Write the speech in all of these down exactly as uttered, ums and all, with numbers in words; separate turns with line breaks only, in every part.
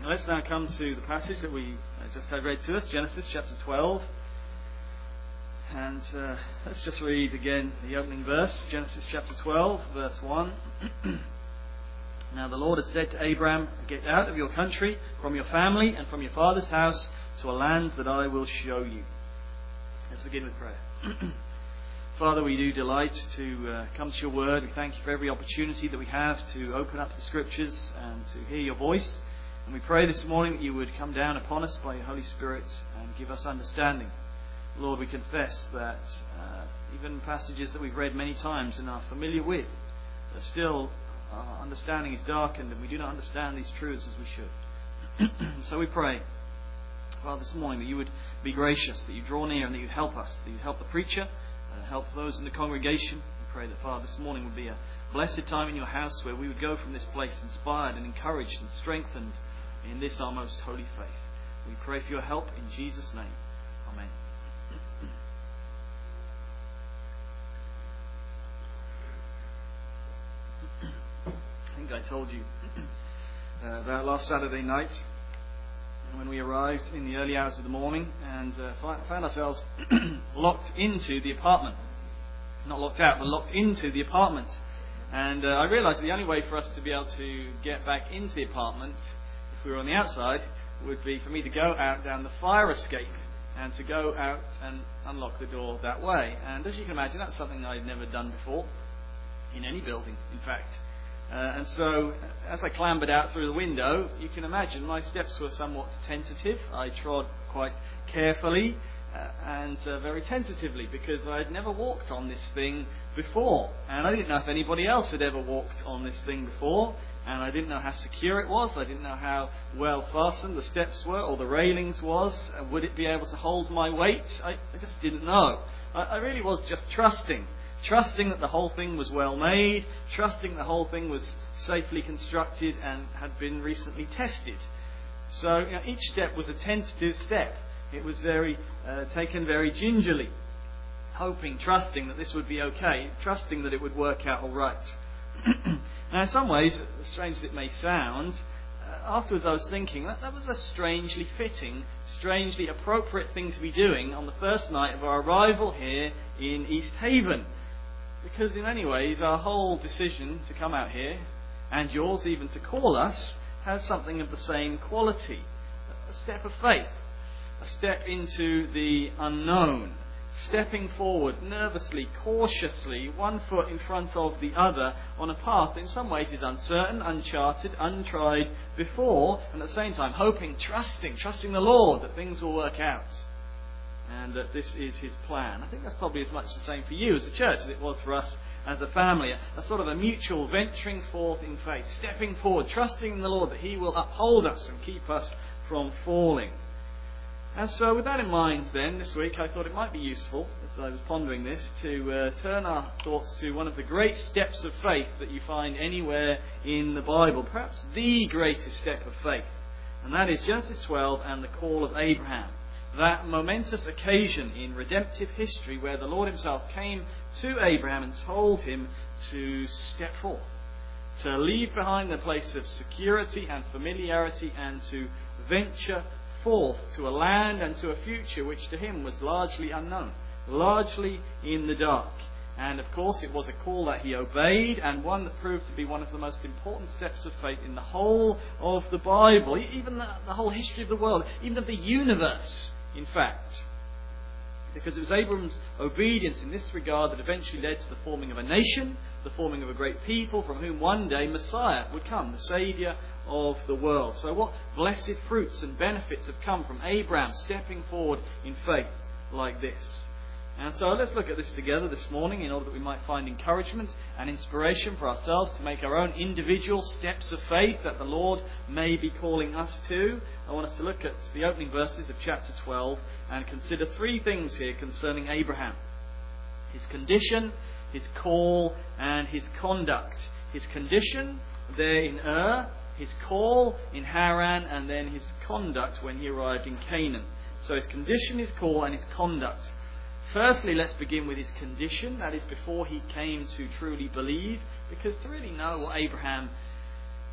Let's now come to the passage that we just had read to us, Genesis chapter twelve. And uh, let's just read again the opening verse, Genesis chapter twelve, verse one. Now the Lord had said to Abraham, "Get out of your country, from your family, and from your father's house, to a land that I will show you." Let's begin with prayer. Father, we do delight to uh, come to your word. We thank you for every opportunity that we have to open up the scriptures and to hear your voice. And we pray this morning that you would come down upon us by your Holy Spirit and give us understanding. Lord, we confess that uh, even passages that we've read many times and are familiar with, that still our understanding is darkened and we do not understand these truths as we should. So we pray, Father, this morning that you would be gracious, that you draw near and that you'd help us, that you'd help the preacher, uh, help those in the congregation. We pray that, Father, this morning would be a blessed time in your house where we would go from this place inspired and encouraged and strengthened in this our most holy faith. We pray for your help in Jesus' name. Amen. I think I told you uh, about last Saturday night when we arrived in the early hours of the morning and uh, found ourselves locked into the apartment. Not locked out, but locked into the apartment. And uh, I realised the only way for us to be able to get back into the apartment, if we were on the outside, would be for me to go out down the fire escape and to go out and unlock the door that way. And as you can imagine, that's something I'd never done before in any building, in fact. Uh, and so, as I clambered out through the window, you can imagine my steps were somewhat tentative. I trod quite carefully uh, and uh, very tentatively because I'd never walked on this thing before. And I didn't know if anybody else had ever walked on this thing before. And I didn't know how secure it was. I didn't know how well fastened the steps were or the railings was. Uh, would it be able to hold my weight? I, I just didn't know. I, I really was just trusting. Trusting that the whole thing was well made, trusting the whole thing was safely constructed and had been recently tested. So you know, each step was a tentative step. It was very uh, taken very gingerly, hoping, trusting that this would be okay, trusting that it would work out all right. Now, in some ways, as strange as it may sound, uh, afterwards I was thinking that that was a strangely fitting, strangely appropriate thing to be doing on the first night of our arrival here in East Haven. Because in many ways, our whole decision to come out here, and yours even to call us, has something of the same quality. A step of faith. A step into the unknown. Stepping forward nervously, cautiously, one foot in front of the other, on a path that in some ways is uncertain, uncharted, untried before, and at the same time hoping, trusting, trusting the Lord that things will work out. And that this is his plan. I think that's probably as much the same for you as a church as it was for us as a family. A, a sort of a mutual venturing forth in faith, stepping forward, trusting in the Lord that he will uphold us and keep us from falling. And so with that in mind then, this week I thought it might be useful, as I was pondering this, to uh, turn our thoughts to one of the great steps of faith that you find anywhere in the Bible. Perhaps the greatest step of faith. And that is Genesis twelve and the call of Abraham. That momentous occasion in redemptive history where the Lord himself came to Abraham and told him to step forth, to leave behind the place of security and familiarity and to venture forth to a land and to a future which to him was largely unknown, largely in the dark. And of course it was a call that he obeyed and one that proved to be one of the most important steps of faith in the whole of the Bible, even the, the whole history of the world, even of the universe. In fact, because it was Abraham's obedience in this regard that eventually led to the forming of a nation, the forming of a great people from whom one day Messiah would come, the Saviour of the world. So what blessed fruits and benefits have come from Abraham stepping forward in faith like this. And so let's look at this together this morning in order that we might find encouragement and inspiration for ourselves to make our own individual steps of faith that the Lord may be calling us to. I want us to look at the opening verses of chapter twelve and consider three things here concerning Abraham. His condition, his call, and his conduct. His condition there in Ur, his call in Haran, and then his conduct when he arrived in Canaan. So his condition, his call, and his conduct. Firstly, let's begin with his condition, that is before he came to truly believe, because to really know what Abraham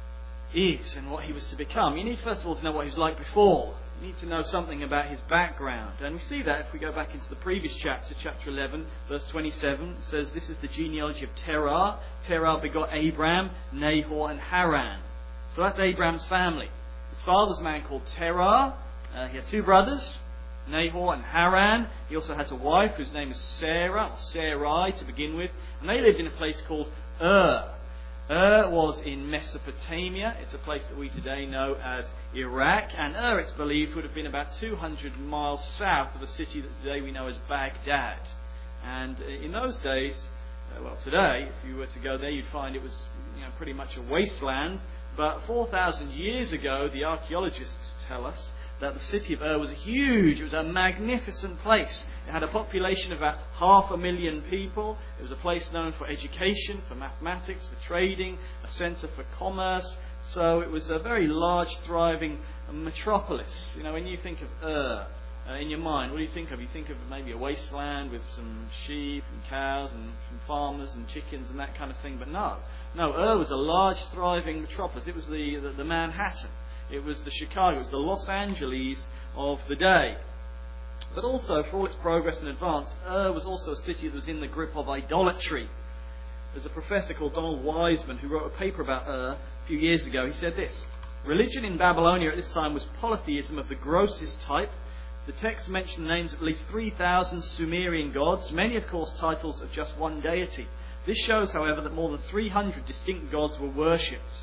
is and what he was to become. You need first of all to know what he was like before. You need to know something about his background. And we see that if we go back into the previous chapter, chapter eleven, verse twenty-seven. It says, this is the genealogy of Terah. Terah begot Abram, Nahor and Haran. So that's Abram's family. His father's a man called Terah. Uh, he had two brothers, Nahor and Haran. He also has a wife whose name is Sarah, or Sarai to begin with. And they lived in a place called Ur. Ur was in Mesopotamia. It's a place that we today know as Iraq. And Ur, it's believed, would have been about two hundred miles south of the city that today we know as Baghdad. And in those days, uh, well, today, if you were to go there, you'd find it was, you know, pretty much a wasteland. But four thousand years ago, the archaeologists tell us that the city of Ur was huge. It was a magnificent place. It had a population of about half a million people. It was a place known for education, for mathematics, for trading, a centre for commerce. So it was a very large, thriving metropolis. You know, when you think of Ur uh, in your mind, what do you think of? You think of maybe a wasteland with some sheep and cows and some farmers and chickens and that kind of thing. But no, no, Ur was a large, thriving metropolis. It was the, the, the Manhattan. It was the Chicago, it was the Los Angeles of the day. But also, for all its progress and advance, Ur was also a city that was in the grip of idolatry. There's a professor called Donald Wiseman who wrote a paper about Ur a few years ago. He said this: religion in Babylonia at this time was polytheism of the grossest type. The text mentioned names of at least three thousand Sumerian gods, many of course titles of just one deity. This shows, however, that more than three hundred distinct gods were worshipped.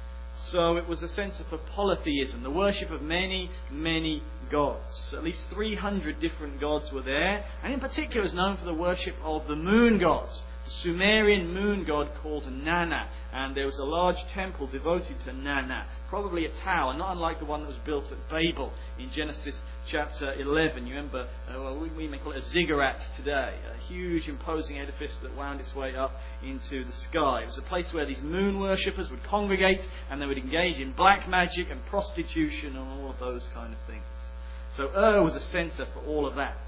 So it was a centre for polytheism, the worship of many, many gods. At least three hundred different gods were there, and in particular it was known for the worship of the moon gods. The Sumerian moon god called Nana, and there was a large temple devoted to Nana, probably a tower, not unlike the one that was built at Babel in Genesis chapter eleven. You remember, uh, well, we, we may call it a ziggurat today, a huge imposing edifice that wound its way up into the sky. It was a place where these moon worshippers would congregate, and they would engage in black magic and prostitution and all of those kind of things. So Ur was a centre for all of that.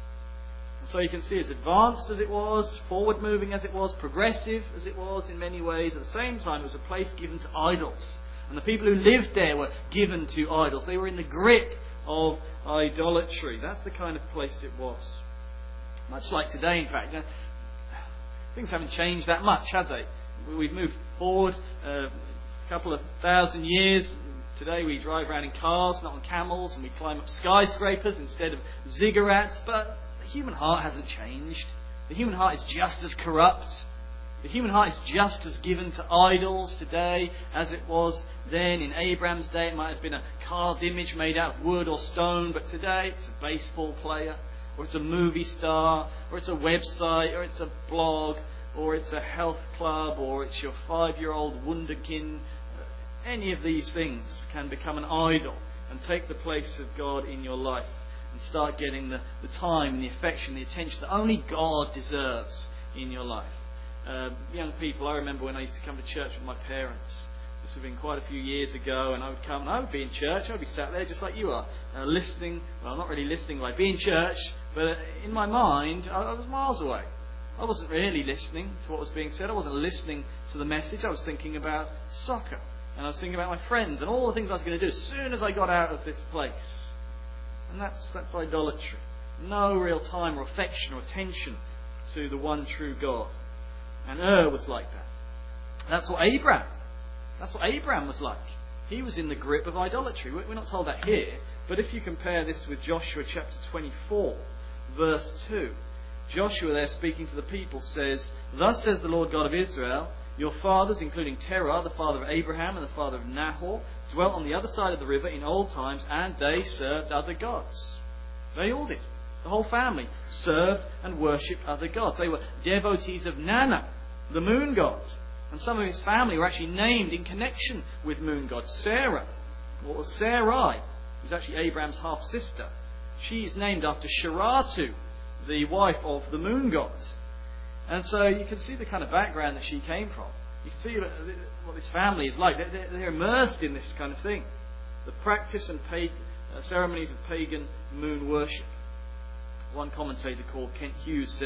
And so you can see, as advanced as it was, forward-moving as it was, progressive as it was in many ways, at the same time it was a place given to idols. And the people who lived there were given to idols. They were in the grip of idolatry. That's the kind of place it was. Much like today, in fact. You know, things haven't changed that much, have they? We've moved forward uh, a couple of thousand years. Today we drive around in cars, not on camels, and we climb up skyscrapers instead of ziggurats. But the human heart hasn't changed. The human heart is just as corrupt. The human heart is just as given to idols today as it was then. In Abraham's day it might have been a carved image made out of wood or stone, but today it's a baseball player, or it's a movie star, or it's a website, or it's a blog, or it's a health club, or it's your five-year-old wunderkind. Any of these things can become an idol and take the place of God in your life, and start getting the, the time, the affection, the attention that only God deserves in your life. Uh, young people, I remember when I used to come to church with my parents. This would have been quite a few years ago, and I would come and I would be in church. I would be sat there just like you are, uh, listening. Well, not really listening, like be in church, but in my mind, I, I was miles away. I wasn't really listening to what was being said. I wasn't listening to the message. I was thinking about soccer, and I was thinking about my friends and all the things I was going to do as soon as I got out of this place. And that's that's idolatry. No real time or affection or attention to the one true God. And Ur was like that. That's what Abraham, that's what Abraham was like. He was in the grip of idolatry. We're not told that here, but if you compare this with Joshua chapter twenty-four, verse two, Joshua there speaking to the people says, "Thus says the Lord God of Israel, your fathers, including Terah, the father of Abraham and the father of Nahor, dwelt on the other side of the river in old times, and they served other gods." They all did. The whole family served and worshipped other gods. They were devotees of Nana, the moon god. And some of his family were actually named in connection with moon gods. Sarah, or Sarai, who's actually Abraham's half-sister. She's named after Sharatu, the wife of the moon god. And so you can see the kind of background that she came from. You can see what this family is like. They're, they're immersed in this kind of thing. The practice and pagan, uh, ceremonies of pagan moon worship. One commentator called Kent Hughes says,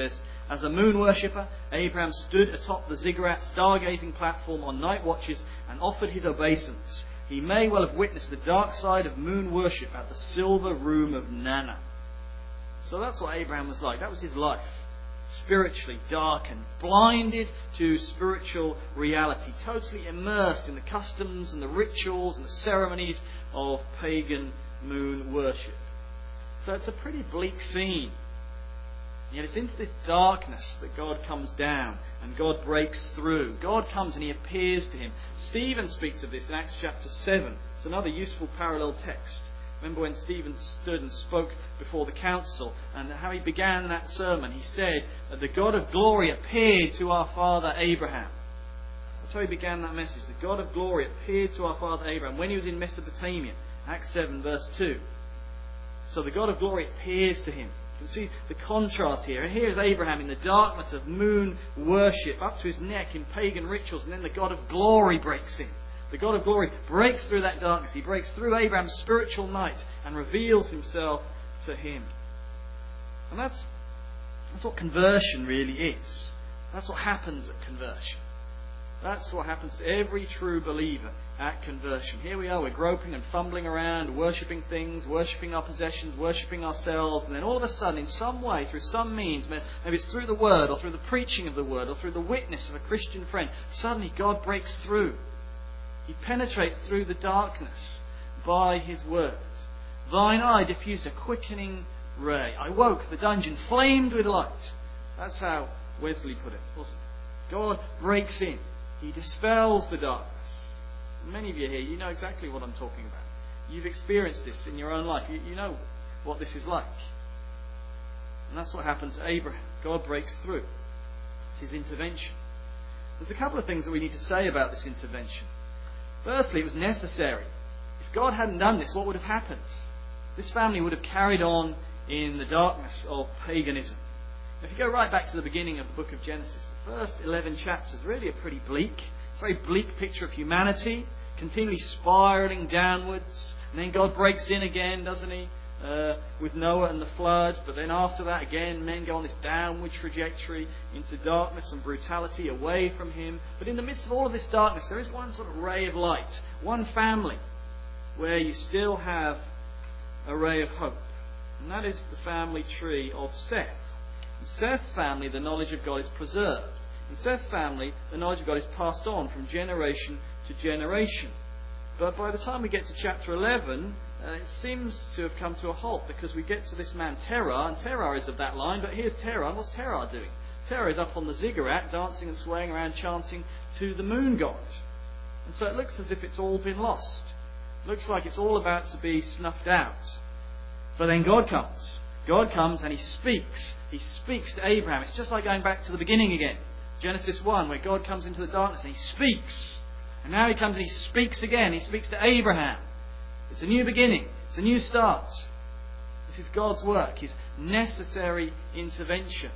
As a moon worshipper, Abraham stood atop the ziggurat stargazing platform on night watches and offered his obeisance. He may well have witnessed the dark side of moon worship at the silver room of Nana. So that's what Abraham was like. That was his life. Spiritually darkened, blinded to spiritual reality, totally immersed in the customs and the rituals and the ceremonies of pagan moon worship. So it's a pretty bleak scene. Yet it's into this darkness that God comes down and God breaks through. God comes and he appears to him. Stephen speaks of this in Acts chapter seven. It's another useful parallel text. Remember when Stephen stood and spoke before the council and how he began that sermon. He said that the God of glory appeared to our father Abraham. That's how he began that message. The God of glory appeared to our father Abraham when he was in Mesopotamia. Acts seven verse two. So the God of glory appears to him. You can see the contrast here. And here's Abraham in the darkness of moon worship, up to his neck in pagan rituals, and then the God of glory breaks in. The God of glory breaks through that darkness. He breaks through Abraham's spiritual night and reveals himself to him. And that's, that's what conversion really is. That's what happens at conversion. That's what happens to every true believer at conversion. Here we are, we're groping and fumbling around, worshipping things, worshipping our possessions, worshipping ourselves, and then all of a sudden, in some way, through some means, maybe it's through the Word, or through the preaching of the Word, or through the witness of a Christian friend, suddenly God breaks through. He penetrates through the darkness by his word. Thine eye diffused a quickening ray. I woke, the dungeon flamed with light. That's how Wesley put it, wasn't it? God breaks in. He dispels the darkness. Many of you here, you know exactly what I'm talking about. You've experienced this in your own life. You, you know what this is like. And that's what happened to Abraham. God breaks through. It's his intervention. There's a couple of things that we need to say about this intervention. Firstly, it was necessary. If God hadn't done this, what would have happened? This family would have carried on in the darkness of paganism. If you go right back to the beginning of the book of Genesis, the first eleven chapters really are pretty bleak. It's a very bleak picture of humanity, continually spiralling downwards. And then God breaks in again, doesn't he? Uh, with Noah and the flood, but then after that again men go on this downward trajectory into darkness and brutality away from him. But in the midst of all of this darkness there is one sort of ray of light, one family where you still have a ray of hope, and that is the family tree of Seth. In Seth's family the knowledge of God is preserved. In Seth's family the knowledge of God is passed on from generation to generation. But by the time we get to chapter eleven, uh, it seems to have come to a halt, because we get to this man Terah, and Terah is of that line, but here's Terah, and what's Terah doing? Terah is up on the ziggurat, dancing and swaying around, chanting to the moon god. And so it looks as if it's all been lost. It looks like it's all about to be snuffed out. But then God comes. God comes and he speaks. He speaks to Abraham. It's just like going back to the beginning again. Genesis one, where God comes into the darkness and he speaks. And now he comes and he speaks again. He speaks to Abraham. It's a new beginning. It's a new start. This is God's work, his necessary intervention.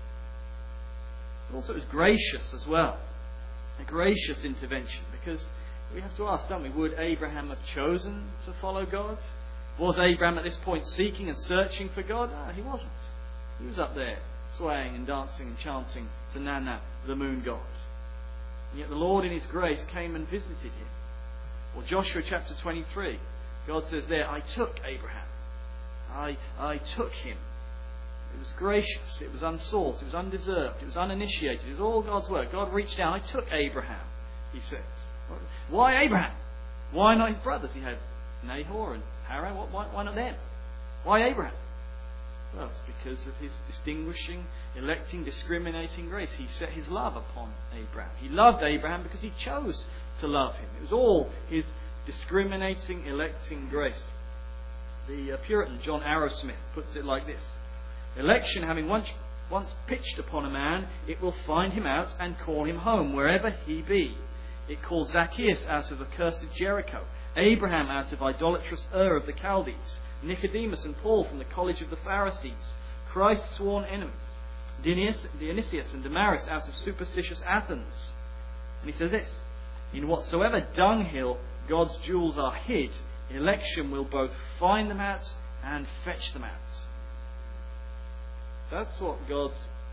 But also it was gracious as well. A gracious intervention, because we have to ask, don't we, would Abraham have chosen to follow God? Was Abraham at this point seeking and searching for God? No, he wasn't. He was up there swaying and dancing and chanting to Nana, the moon god. And yet the Lord in his grace came and visited him. Or Joshua chapter twenty-three, God says there, I took Abraham. I, I took him. It was gracious, it was unsought, it was undeserved, it was uninitiated, it was all God's work. God reached down, I took Abraham, he says. Why Abraham? Why not his brothers? He had Nahor and Haran. Why, why not them? Why Abraham? Well, it's because of his distinguishing, electing, discriminating grace. He set his love upon Abraham. He loved Abraham because he chose to love him. It was all his discriminating, electing grace. The uh, Puritan John Arrowsmith puts it like this: election having once, once pitched upon a man, it will find him out and call him home, wherever he be. It called Zacchaeus out of accursed Jericho, Abraham out of idolatrous Ur of the Chaldees, Nicodemus and Paul from the college of the Pharisees, Christ's sworn enemies, Dionysius and Damaris out of superstitious Athens. And he says this: in whatsoever dunghill God's jewels are hid, election will both find them out and fetch them out. That's what God's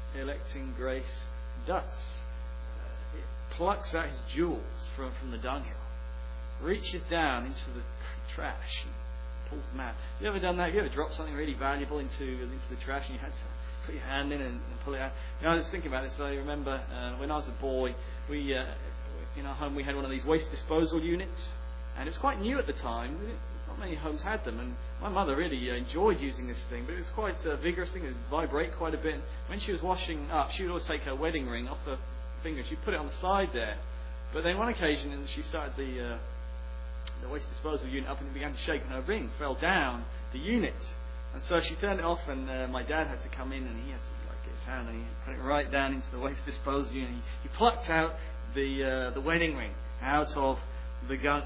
electing grace does. Uh, it plucks out his jewels from, from the dunghill, reaches down into the trash and pulls them out. You ever done that? Have you ever dropped something really valuable into into the trash and you had to put your hand in and, and pull it out? You know, I was thinking about this. I remember uh, when I was a boy, we uh, in our home we had one of these waste disposal units, and it was quite new at the time. Not many homes had them, and my mother really uh, enjoyed using this thing, but it was quite a vigorous thing. It would vibrate quite a bit. And when she was washing up, she would always take her wedding ring off her finger. She'd put it on the side there. But then one occasion, and she started the uh, the waste disposal unit up, and it began to shake, and her ring fell down the unit. And so she turned it off, and uh, my dad had to come in, and he had to like get his hand and he put it right down into the waste disposal unit. He, he plucked out the uh, the wedding ring out of the gunk,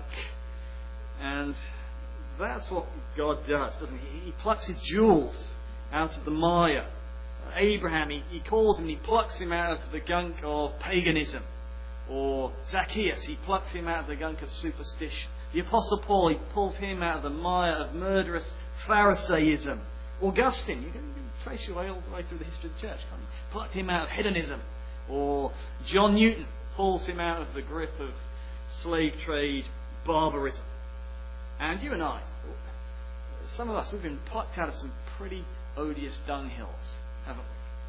and that's what God does, doesn't he? He plucks his jewels out of the mire. Abraham, he, he calls him, he plucks him out of the gunk of paganism. Or Zacchaeus, he plucks him out of the gunk of superstition. The Apostle Paul, he pulls him out of the mire of murderous Pharisaism. Augustine, you can trace your way all the way through the history of the church, can't you? Plucked him out of hedonism. Or John Newton pulls him out of the grip of slave trade barbarism. And you and I, some of us, we've been plucked out of some pretty odious dunghills, haven't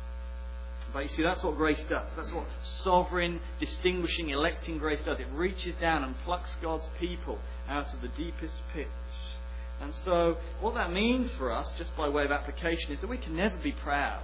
we? But you see, that's what grace does. That's what sovereign, distinguishing, electing grace does. It reaches down and plucks God's people out of the deepest pits. And so, what that means for us, just by way of application, is that we can never be proud.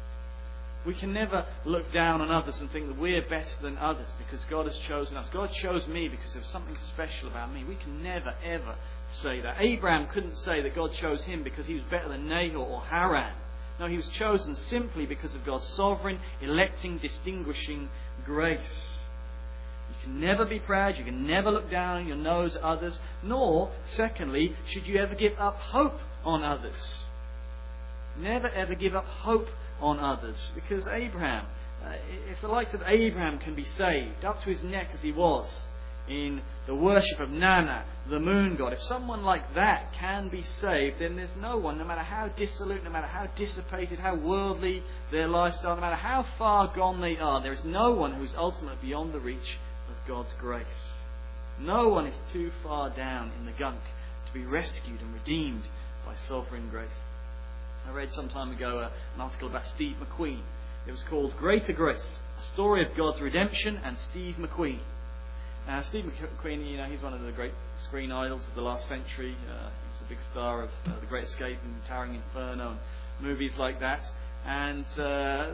We can never look down on others and think that we're better than others because God has chosen us. God chose me because there's something special about me. We can never, ever say that. Abraham couldn't say that God chose him because he was better than Nahor or Haran. No, he was chosen simply because of God's sovereign, electing, distinguishing grace. You can never be proud. You can never look down on your nose at others. Nor, secondly, should you ever give up hope on others. Never, ever give up hope on others, because Abraham, uh, if the likes of Abraham can be saved up to his neck as he was in the worship of Nana, the moon god, if someone like that can be saved, then there's no one, no matter how dissolute, no matter how dissipated, how worldly their lifestyle, no matter how far gone they are, there is no one who's ultimately beyond the reach of God's grace. No one is too far down in the gunk to be rescued and redeemed by sovereign grace. I read some time ago uh, an article about Steve McQueen. It was called Greater Grace, a story of God's redemption and Steve McQueen. Now, Steve McQueen, you know, he's one of the great screen idols of the last century. Uh, he was a big star of uh, The Great Escape and Towering Inferno and movies like that. And uh,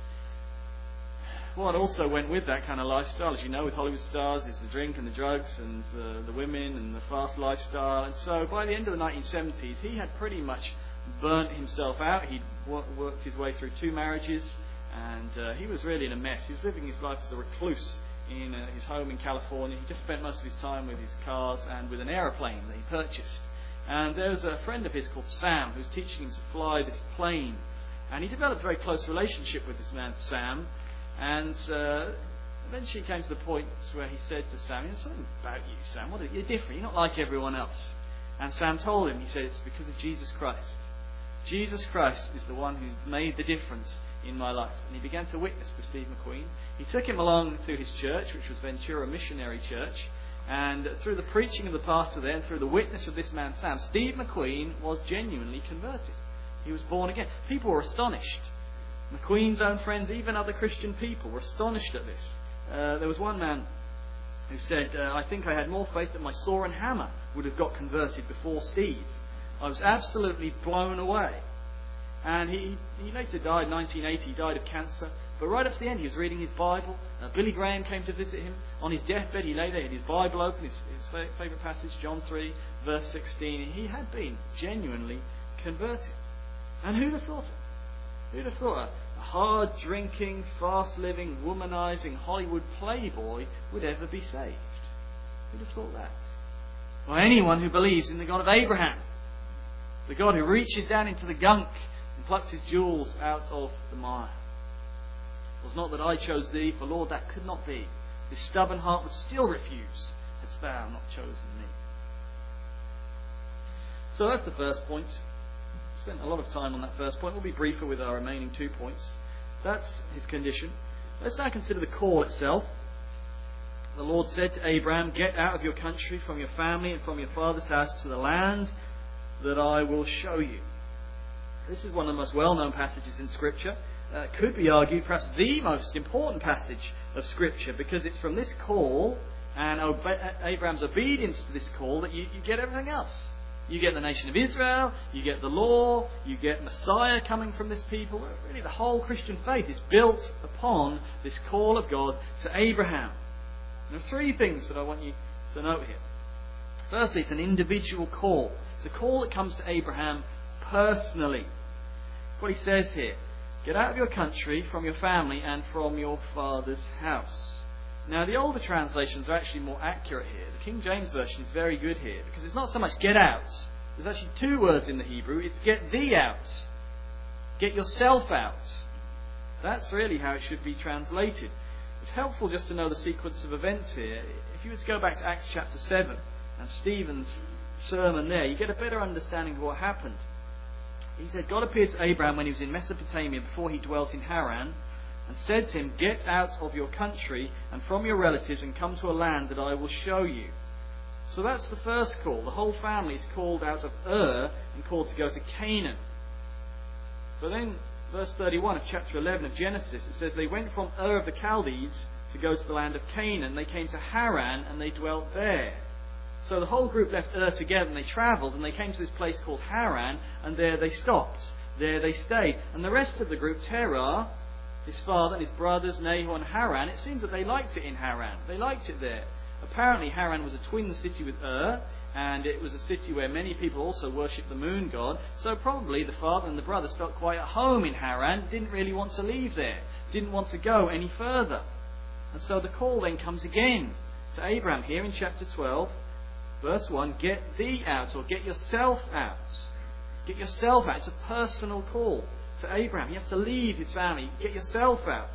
what also went with that kind of lifestyle, as you know, with Hollywood stars, is the drink and the drugs and uh, the women and the fast lifestyle. And so by the end of the nineteen seventies, he had pretty much burnt himself out. He'd worked his way through two marriages, and uh, he was really in a mess. He was living his life as a recluse in uh, his home in California. He just spent most of his time with his cars and with an aeroplane that he purchased. And there was a friend of his called Sam who was teaching him to fly this plane. And he developed a very close relationship with this man, Sam. And uh, eventually he came to the point where he said to Sam, "There's something about you, Sam. What are, you're different. You're not like everyone else." And Sam told him, he said, "It's because of Jesus Christ. Jesus Christ is the one who made the difference in my life." And he began to witness to Steve McQueen. He took him along to his church, which was Ventura Missionary Church. And through the preaching of the pastor there, and through the witness of this man Sam, Steve McQueen was genuinely converted. He was born again. People were astonished. McQueen's own friends, even other Christian people, were astonished at this. Uh, there was one man who said, uh, "I think I had more faith that my saw and hammer would have got converted before Steve. I was absolutely blown away." And he, he later died in nineteen eighty. He died of cancer. But right up to the end, he was reading his Bible. Uh, Billy Graham came to visit him. On his deathbed, he lay there, he had his Bible open, his, his favourite passage, John three, verse sixteen. He had been genuinely converted. And who'd have thought it? Who'd have thought a hard-drinking, fast-living, womanizing Hollywood playboy would ever be saved? Who'd have thought that? Well, anyone who believes in the God of Abraham, the God who reaches down into the gunk and plucks his jewels out of the mire. It was not that I chose thee, for Lord, that could not be. This stubborn heart would still refuse, hadst thou not chosen me. So that's the first point. Spent a lot of time on that first point. We'll be briefer with our remaining two points. That's his condition. Let's now consider the call itself. The Lord said to Abraham, "Get out of your country, from your family and from your father's house to the land that I will show you." This is one of the most well-known passages in Scripture. Uh, could be argued perhaps the most important passage of Scripture, because it's from this call and obe- Abraham's obedience to this call that you, you get everything else. You get the nation of Israel, you get the law, you get Messiah coming from this people. Really, the whole Christian faith is built upon this call of God to Abraham. There are three things that I want you to note here. Firstly, it's an individual call. It's a call that comes to Abraham personally. What he says here: get out of your country, from your family, and from your father's house. Now, the older translations are actually more accurate here. The King James Version is very good here, because it's not so much get out. There's actually two words in the Hebrew. It's get thee out. Get yourself out. That's really how it should be translated. It's helpful just to know the sequence of events here. If you were to go back to Acts chapter seven and Stephen's sermon there, you get a better understanding of what happened. He said, God appeared to Abraham when he was in Mesopotamia before he dwelt in Haran, and said to him, "Get out of your country and from your relatives and come to a land that I will show you." So that's the first call. The whole family is called out of Ur and called to go to Canaan. But then, verse thirty-one of chapter eleven of Genesis, it says they went from Ur of the Chaldees to go to the land of Canaan. They came to Haran and they dwelt there. So the whole group left Ur together and they travelled and they came to this place called Haran, and there they stopped. There they stayed. And the rest of the group, Terah, his father and his brothers, Nahor and Haran, it seems that they liked it in Haran. They liked it there. Apparently Haran was a twin city with Ur, and it was a city where many people also worshipped the moon god. So probably the father and the brothers felt quite at home in Haran, didn't really want to leave there, didn't want to go any further. And so the call then comes again to Abraham here in chapter twelve, verse one, get thee out, or get yourself out. Get yourself out. It's a personal call to Abraham. He has to leave his family. Get yourself out.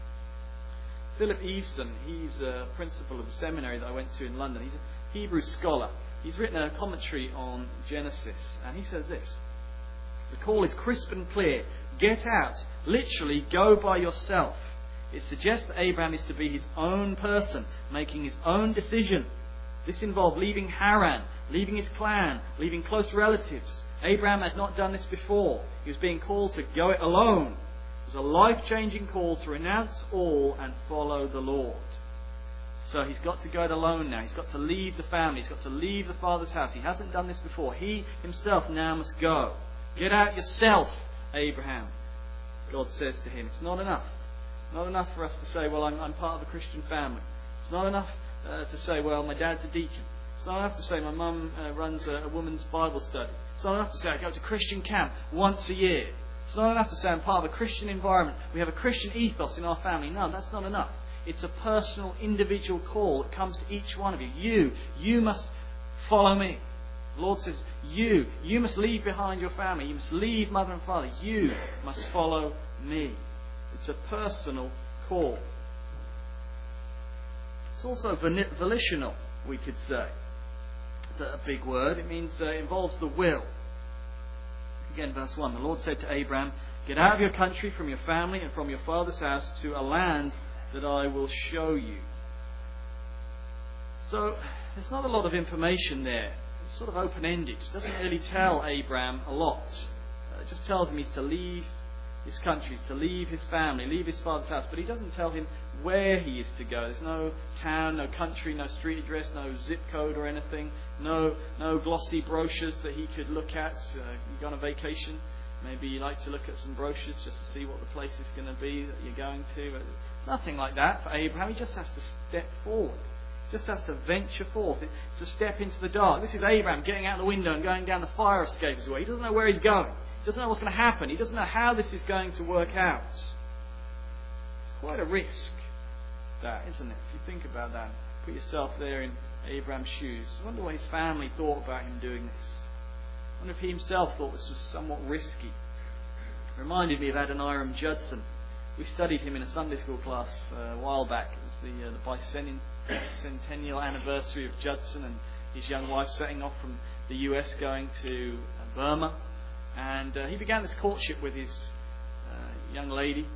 Philip Easton, he's a principal of a seminary that I went to in London. He's a Hebrew scholar. He's written a commentary on Genesis, and he says this: the call is crisp and clear. Get out. Literally, go by yourself. It suggests that Abraham is to be his own person, making his own decision. This involved leaving Haran, leaving his clan, leaving close relatives. Abraham had not done this before. He was being called to go it alone. It was a life-changing call to renounce all and follow the Lord. So he's got to go it alone now. He's got to leave the family. He's got to leave the father's house. He hasn't done this before. He himself now must go. Get out yourself, Abraham, God says to him. It's not enough. Not enough for us to say, well, I'm, I'm part of a Christian family. It's not enough Uh, to say, well, my dad's a deacon. It's not enough to say my mum uh, runs a, a women's Bible study. It's not enough to say I go to Christian camp once a year. It's not enough to say I'm part of a Christian environment. We have a Christian ethos in our family. No, that's not enough. It's a personal, individual call that comes to each one of you. You, you must follow me. The Lord says, you, you must leave behind your family. You must leave mother and father. You must follow me. It's a personal call. It's also volitional, we could say. It's a big word. It means uh, it involves the will. Again, verse one. The Lord said to Abraham, "Get out of your country, from your family, and from your father's house to a land that I will show you." So, there's not a lot of information there. It's sort of open-ended. It doesn't really tell Abraham a lot. Uh, it just tells him he's to leave his country, to leave his family, leave his father's house, but he doesn't tell him where he is to go. There's no town, no country, no street address, no zip code or anything, no no glossy brochures that he could look at. Uh, you go on a vacation, maybe you like to look at some brochures just to see what the place is going to be that you're going to. It's nothing like that for Abraham. He just has to step forward. Just has to venture forth, to step into the dark. This is Abraham getting out the window and going down the fire escape as well. He doesn't know where he's going. He doesn't know what's going to happen. He doesn't know how this is going to work out. It's quite a risk, that, isn't it? If you think about that, put yourself there in Abraham's shoes. I wonder what his family thought about him doing this. I wonder if he himself thought this was somewhat risky. It reminded me of Adoniram Judson. We studied him in a Sunday school class uh, a while back. It was the, uh, the bicentennial anniversary of Judson and his young wife setting off from the U S going to uh, Burma. And uh, he began this courtship with his uh, young lady,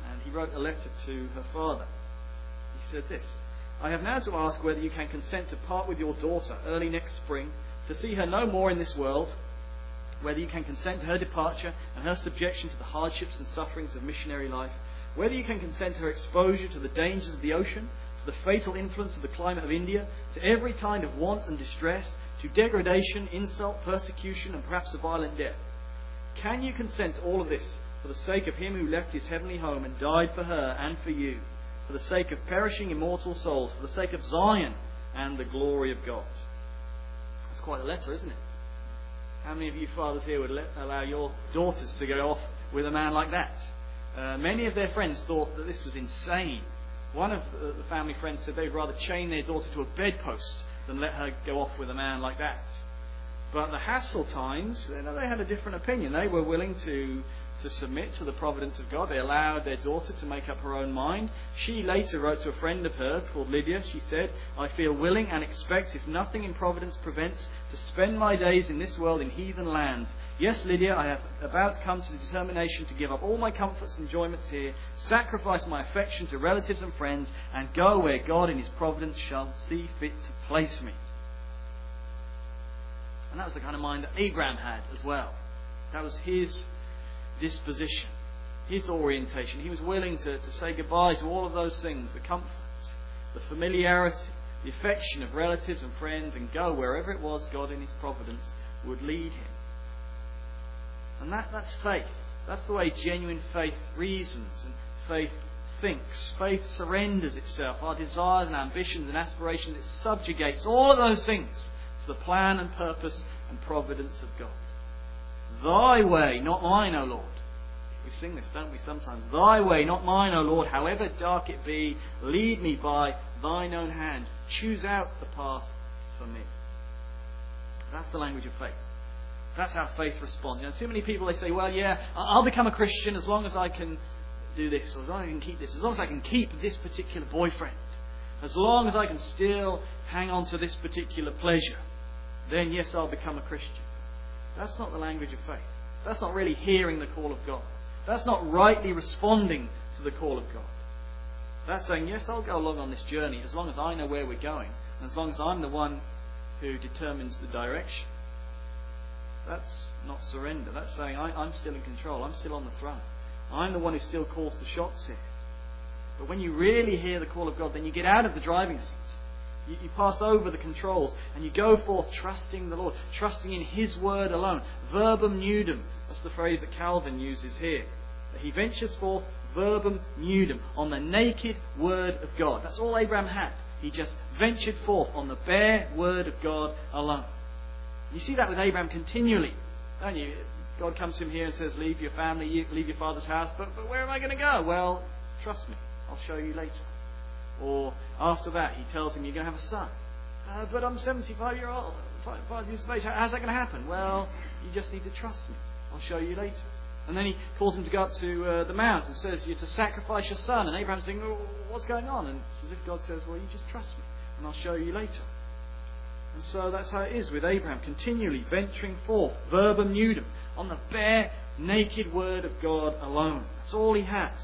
And he wrote a letter to her father. He said this: "I have now to ask whether you can consent to part with your daughter early next spring, to see her no more in this world, whether you can consent to her departure and her subjection to the hardships and sufferings of missionary life, whether you can consent to her exposure to the dangers of the ocean, to the fatal influence of the climate of India, to every kind of want and distress, to degradation, insult, persecution, and perhaps a violent death. Can you consent to all of this for the sake of him who left his heavenly home and died for her and for you, for the sake of perishing immortal souls, for the sake of Zion and the glory of God?" That's quite a letter, isn't it? How many of you fathers here would let, allow your daughters to go off with a man like that? Uh, many of their friends thought that this was insane. One of the, the family friends said they'd rather chain their daughter to a bedpost than let her go off with a man like that. But the Hasseltines, you know, they had a different opinion. They were willing to, to submit to the providence of God. They allowed their daughter to make up her own mind. She later wrote to a friend of hers called Lydia. She said, "I feel willing and expect, if nothing in providence prevents, to spend my days in this world in heathen lands. Yes, Lydia, I have about come to the determination to give up all my comforts and enjoyments here, sacrifice my affection to relatives and friends, and go where God in his providence shall see fit to place me." And that was the kind of mind that Abraham had as well. That was his disposition, his orientation. He was willing to, to say goodbye to all of those things, the comforts, the familiarity, the affection of relatives and friends, and go wherever it was God in his providence would lead him. And that, that's faith. That's the way genuine faith reasons and faith thinks. Faith surrenders itself, our desires and ambitions and aspirations. It subjugates all of those things to the plan and purpose and providence of God. "Thy way, not mine, O Lord." We sing this, don't we, sometimes? "Thy way, not mine, O Lord. However dark it be, lead me by thine own hand. Choose out the path for me." That's the language of faith. That's how faith responds. You know, too many people, they say, "Well, yeah, I'll become a Christian as long as I can do this, or as long as I can keep this, as long as I can keep this particular boyfriend, as long as I can still hang on to this particular pleasure, then yes, I'll become a Christian." That's not the language of faith. That's not really hearing the call of God. That's not rightly responding to the call of God. That's saying, yes, I'll go along on this journey as long as I know where we're going, and as long as I'm the one who determines the direction. That's not surrender. That's saying, I, I'm still in control. I'm still on the throne. I'm the one who still calls the shots here. But when you really hear the call of God, then you get out of the driving seat. You, you pass over the controls and you go forth trusting the Lord, trusting in his word alone. Verbum nudum. That's the phrase that Calvin uses here. That he ventures forth verbum nudum, on the naked word of God. That's all Abraham had. He just ventured forth on the bare word of God alone. You see that with Abraham continually, don't you? God comes to him here and says, leave your family, leave your father's house, but, but where am I going to go? Well, trust me, I'll show you later. Or after that, he tells him, you're going to have a son. Uh, but I'm seventy-five years old, five, five years of age. How's that going to happen? Well, you just need to trust me. I'll show you later. And then he calls him to go up to uh, the mount and says, you're to sacrifice your son. And Abraham's saying, well, what's going on? And it's as if God says, well, you just trust me, and I'll show you later. And so that's how it is with Abraham, continually venturing forth, verbum nudum, on the bare, naked word of God alone. That's all he has.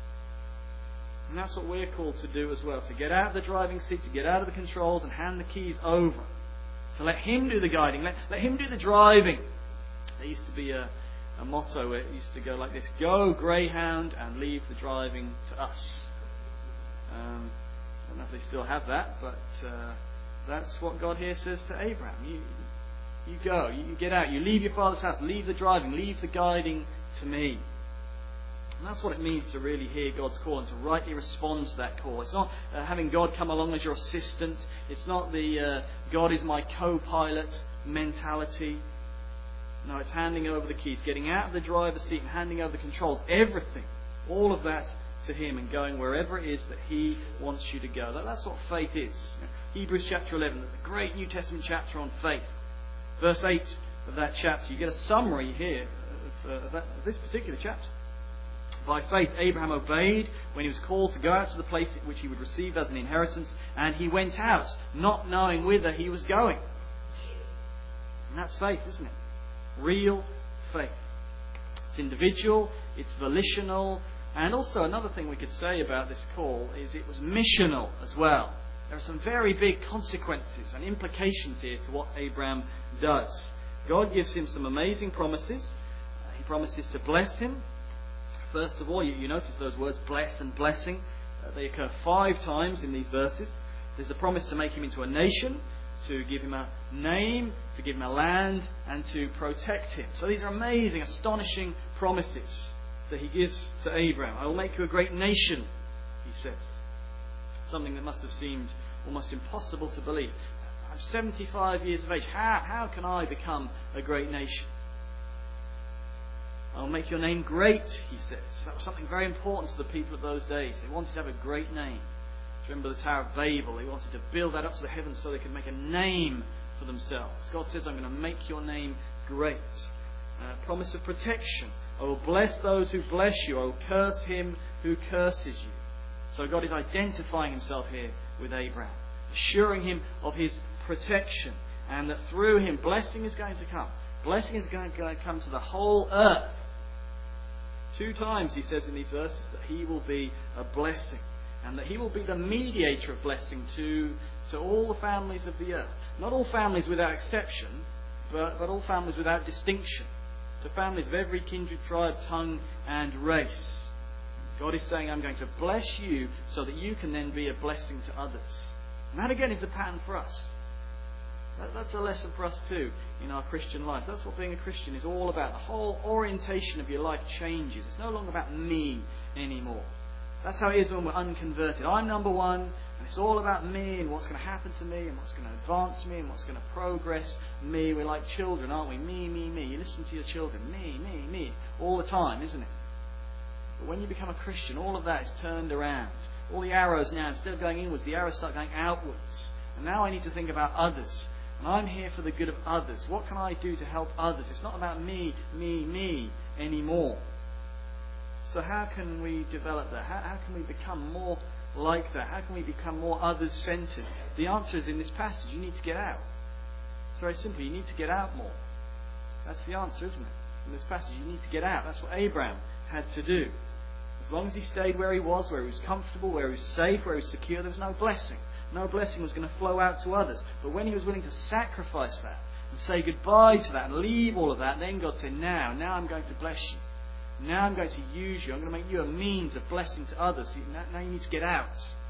And that's what we're called to do as well, to get out of the driving seat, to get out of the controls and hand the keys over. To let him do the guiding, let, let him do the driving. There used to be a, a motto where it used to go like this, go Greyhound and leave the driving to us. Um, I don't know if they still have that, but uh, that's what God here says to Abraham. You, you go, you get out, you leave your father's house, leave the driving, leave the guiding to me. And that's what it means to really hear God's call and to rightly respond to that call. It's not uh, having God come along as your assistant. It's not the uh, God is my co-pilot mentality. No, it's handing over the keys, getting out of the driver's seat and handing over the controls, everything, all of that to him and going wherever it is that he wants you to go. That, that's what faith is. Hebrews chapter eleven, the great New Testament chapter on faith. Verse eight of that chapter, you get a summary here of, uh, of, that, of this particular chapter. By faith, Abraham obeyed when he was called to go out to the place which he would receive as an inheritance, and he went out, not knowing whither he was going. And that's faith, isn't it? Real faith. It's individual, it's volitional, And also another thing we could say about this call is it was missional as well. There are some very big consequences and implications here to what Abraham does. God gives him some amazing promises. Uh, he promises to bless him. First of all, you, you notice those words, bless and blessing. Uh, they occur five times in these verses. There's a promise to make him into a nation, to give him a name, to give him a land, and to protect him. So these are amazing, astonishing promises that he gives to Abraham. I will make you a great nation, he says. Something that must have seemed almost impossible to believe. I'm seventy-five years of age. How, how can I become a great nation? I'll make your name great, he says. That was something very important to the people of those days. They wanted to have a great name. Remember the Tower of Babel? They wanted to build that up to the heavens so they could make a name for themselves. God says, I'm going to make your name great. Uh, promise of protection. I will bless those who bless you. I will curse him who curses you. So God is identifying himself here with Abraham, assuring him of his protection, and that through him blessing is going to come. Blessing is going to come to the whole earth. Two times he says in these verses that he will be a blessing, and that he will be the mediator of blessing to, to all the families of the earth. Not all families without exception, but, but all families without distinction. To families of every kindred, tribe, tongue and race. God is saying, I'm going to bless you so that you can then be a blessing to others. And that again is a pattern for us. That, that's a lesson for us too in our Christian life. That's what being a Christian is all about. The whole orientation of your life changes. It's no longer about me anymore. That's how it is when we're unconverted. I'm number one, and it's all about me and what's going to happen to me and what's going to advance me and what's going to progress me. We're like children, aren't we? Me, me, me. You listen to your children. Me, me, me. All the time, isn't it? But when you become a Christian, all of that is turned around. All the arrows now, instead of going inwards, the arrows start going outwards. And now I need to think about others. And I'm here for the good of others. What can I do to help others? It's not about me, me, me anymore. So how can we develop that? How, how can we become more like that? How can we become more others-centered? The answer is in this passage. You need to get out. It's very simple. You need to get out more. That's the answer, isn't it? In this passage, you need to get out. That's what Abraham had to do. As long as he stayed where he was, where he was comfortable, where he was safe, where he was secure, there was no blessing. No blessing was going to flow out to others. But when he was willing to sacrifice that and say goodbye to that and leave all of that, then God said, now, now I'm going to bless you. Now I'm going to use you. I'm going to make you a means of blessing to others. Now you need to get out.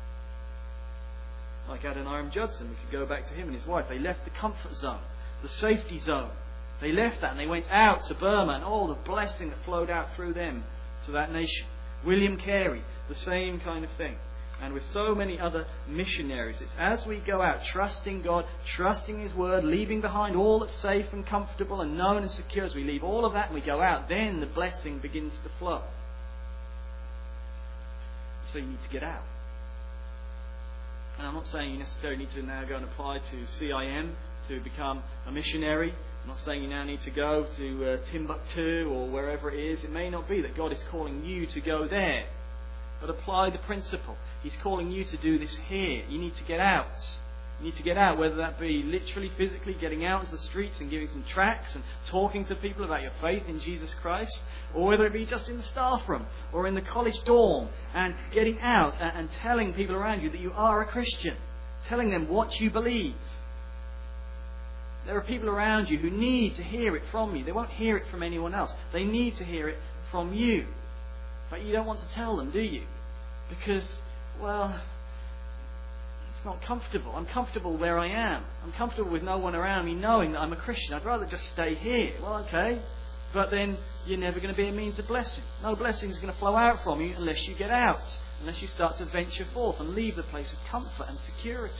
Like Adoniram Judson, we could go back to him and his wife. They left the comfort zone, the safety zone. They left that and they went out to Burma and all the blessing that flowed out through them to that nation. William Carey, the same kind of thing. And with so many other missionaries, it's as we go out trusting God, trusting His Word, leaving behind all that's safe and comfortable and known and secure, as we leave all of that and we go out, then the blessing begins to flow. So you need to get out. And I'm not saying you necessarily need to now go and apply to C I M to become a missionary. I'm not saying you now need to go to uh, Timbuktu or wherever it is. It may not be that God is calling you to go there. But apply the principle. He's calling you to do this here. You need to get out. You need to get out, whether that be literally, physically getting out into the streets and giving some tracts and talking to people about your faith in Jesus Christ, or whether it be just in the staff room or in the college dorm and getting out and, and telling people around you that you are a Christian, telling them what you believe. There are people around you who need to hear it from you. They won't hear it from anyone else. They need to hear it from you. But you don't want to tell them, do you? Because, well, it's not comfortable. I'm comfortable where I am. I'm comfortable with no one around me knowing that I'm a Christian. I'd rather just stay here. Well, okay. But then you're never going to be a means of blessing. No blessing is going to flow out from you unless you get out. Unless you start to venture forth and leave the place of comfort and security.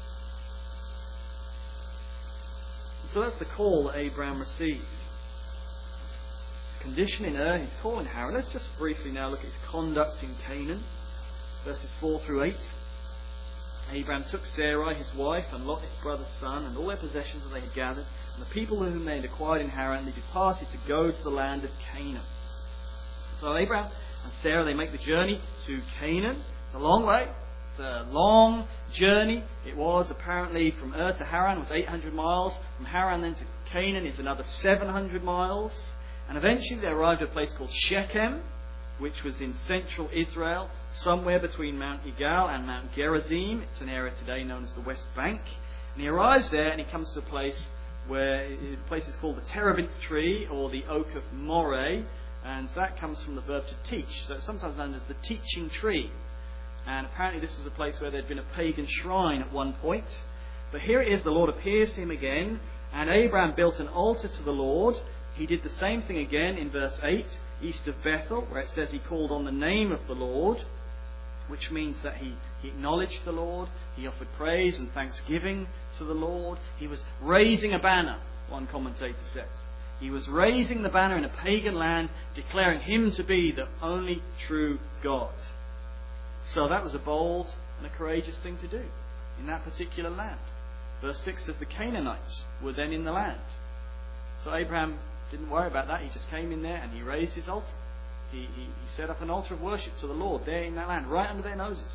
So that's the call that Abraham received. Condition in Ur, his call in Haran. Let's just briefly now look at his conduct in Canaan. Verses four through eight. Abraham took Sarai, his wife, and Lot, his brother's son, and all their possessions that they had gathered, and the people whom they had acquired in Haran, they departed to go to the land of Canaan. So Abraham and Sarah, they make the journey to Canaan. It's a long way. It's a long journey. It was apparently from Ur to Haran was eight hundred miles. From Haran then to Canaan is another seven hundred miles. And eventually they arrived at a place called Shechem. which was in central Israel, somewhere between Mount Igal and Mount Gerizim. It's an area today known as the West Bank. And he arrives there and he comes to a place where the place is called the terebinth tree, or the oak of Moreh, and that comes from the verb to teach. So it's sometimes known as the teaching tree. And apparently this was a place where there'd been a pagan shrine at one point. But here it is, the Lord appears to him again, and Abraham built an altar to the Lord. He did the same thing again in verse eight, east of Bethel, where it says he called on the name of the Lord, which means that he, he acknowledged the Lord, he offered praise and thanksgiving to the Lord. He was raising a banner, one commentator says. He was raising the banner in a pagan land, declaring him to be the only true God. So that was a bold and a courageous thing to do in that particular land. Verse six says the Canaanites were then in the land. So Abraham didn't worry about that. He just came in there and he raised his altar. He, he, he set up an altar of worship to the Lord there in that land, right under their noses.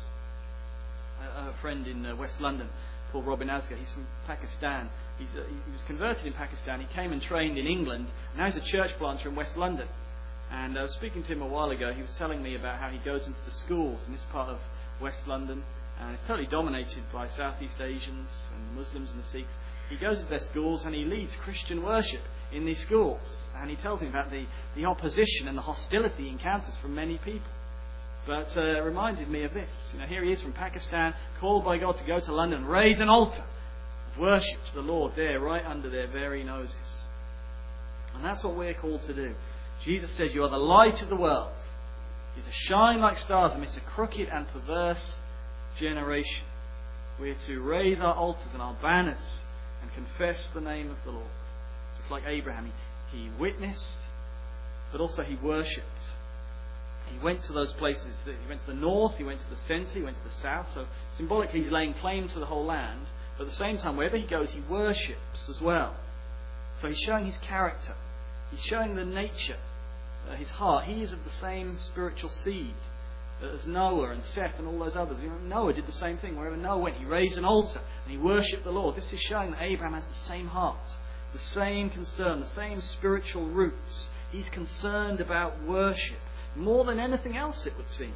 A, a friend in uh, West London called Robin Asghar, he's from Pakistan. He's, uh, he was converted in Pakistan. He came and trained in England. Now he's a church planter in West London. And I was speaking to him a while ago. He was telling me about how he goes into the schools in this part of West London. And it's totally dominated by Southeast Asians and the Muslims and the Sikhs. He goes to their schools and he leads Christian worship in these schools. And he tells me about the, the opposition and the hostility he encounters from many people. But uh, it reminded me of this. You know, here he is from Pakistan, called by God to go to London and raise an altar of worship to the Lord there, right under their very noses. And that's what we're called to do. Jesus says, you are the light of the world. You're to shine like stars amidst a crooked and perverse generation. We're to raise our altars and our banners and confess the name of the Lord. Just like Abraham, he, he witnessed, but also he worshipped. He went to those places. He went to the north, he went to the centre, he went to the south. So symbolically he's laying claim to the whole land. But at the same time, wherever he goes, he worships as well. So he's showing his character. He's showing the nature, uh, his heart. He is of the same spiritual seed as Noah and Seth and all those others. You know, Noah did the same thing. Wherever Noah went, he raised an altar and he worshipped the Lord. This is showing that Abraham has the same heart, the same concern, the same spiritual roots. He's concerned about worship more than anything else, it would seem.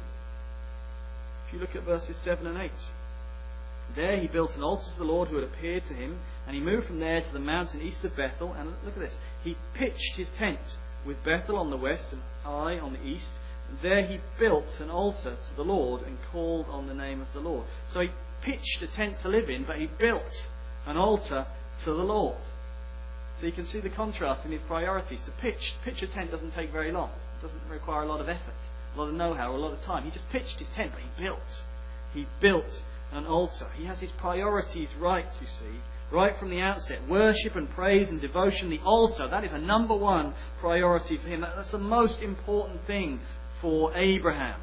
If you look at verses seven and eight. There he built an altar to the Lord who had appeared to him, and he moved from there to the mountain east of Bethel. And look at this. He pitched his tent with Bethel on the west and Ai on the east. And there he built an altar to the Lord and called on the name of the Lord. So he pitched a tent to live in, but he built an altar to the Lord. So you can see the contrast in his priorities. To pitch, pitch a tent doesn't take very long. It doesn't require a lot of effort, a lot of know-how, a lot of time. He just pitched his tent, but he built. He built an altar. He has his priorities right, you see, right from the outset. Worship and praise and devotion, the altar, that is a number one priority for him. That's the most important thing for Abraham.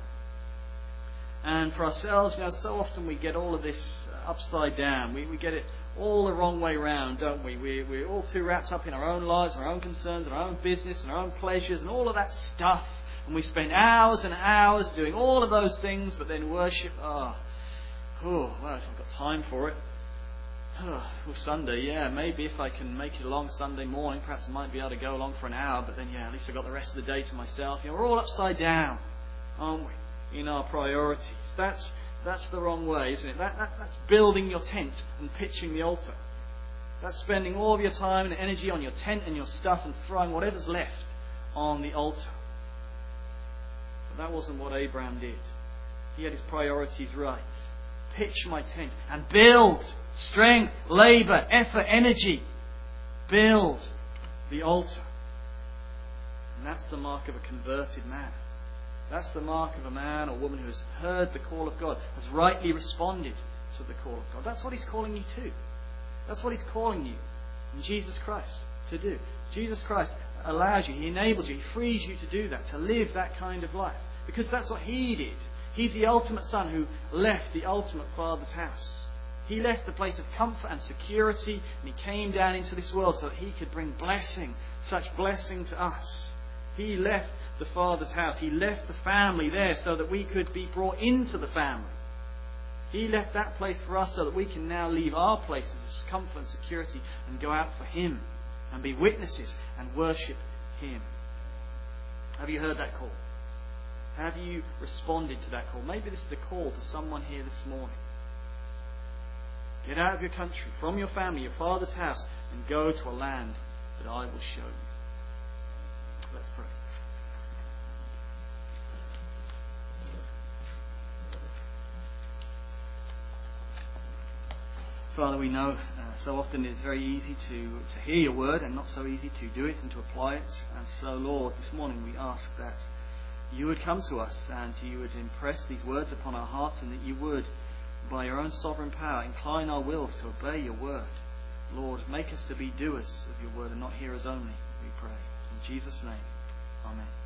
And for ourselves, you know, so often we get all of this upside down. We, we get it all the wrong way round, don't we? we? We're all too wrapped up in our own lives, our own concerns, our own business, and our own pleasures, and all of that stuff. And we spend hours and hours doing all of those things, but then worship, ah, oh, well, if I've got time for it. Oh, well, Sunday, yeah, maybe if I can make it along Sunday morning, perhaps I might be able to go along for an hour, but then, yeah, at least I've got the rest of the day to myself. You know, we're all upside down, aren't we, in our priorities? That's that's the wrong way, isn't it? That, that That's building your tent and pitching the altar. That's spending all of your time and energy on your tent and your stuff and throwing whatever's left on the altar. But that wasn't what Abraham did. He had his priorities right. Pitch my tent and build. Strength, labour, effort, energy. Build the altar. And that's the mark of a converted man. That's the mark of a man or woman who has heard the call of God, has rightly responded to the call of God. That's what he's calling you to. That's what he's calling you in Jesus Christ to do. Jesus Christ allows you, he enables you, he frees you to do that, to live that kind of life. Because that's what he did. He's the ultimate son who left the ultimate father's house. He left the place of comfort and security, and he came down into this world so that he could bring blessing, such blessing to us. He left the Father's house. He left the family there so that we could be brought into the family. He left that place for us so that we can now leave our places of comfort and security and go out for him and be witnesses and worship him. Have you heard that call? Have you responded to that call? Maybe this is a call to someone here this morning. Get out of your country, from your family, your father's house, and go to a land that I will show you. Let's pray. Father, we know uh, so often it's very easy to, to hear your word and not so easy to do it and to apply it. And so, Lord, this morning we ask that you would come to us and you would impress these words upon our hearts, and that you would, by your own sovereign power, incline our wills to obey your word. Lord, make us to be doers of your word and not hearers only, we pray. In Jesus' name, amen.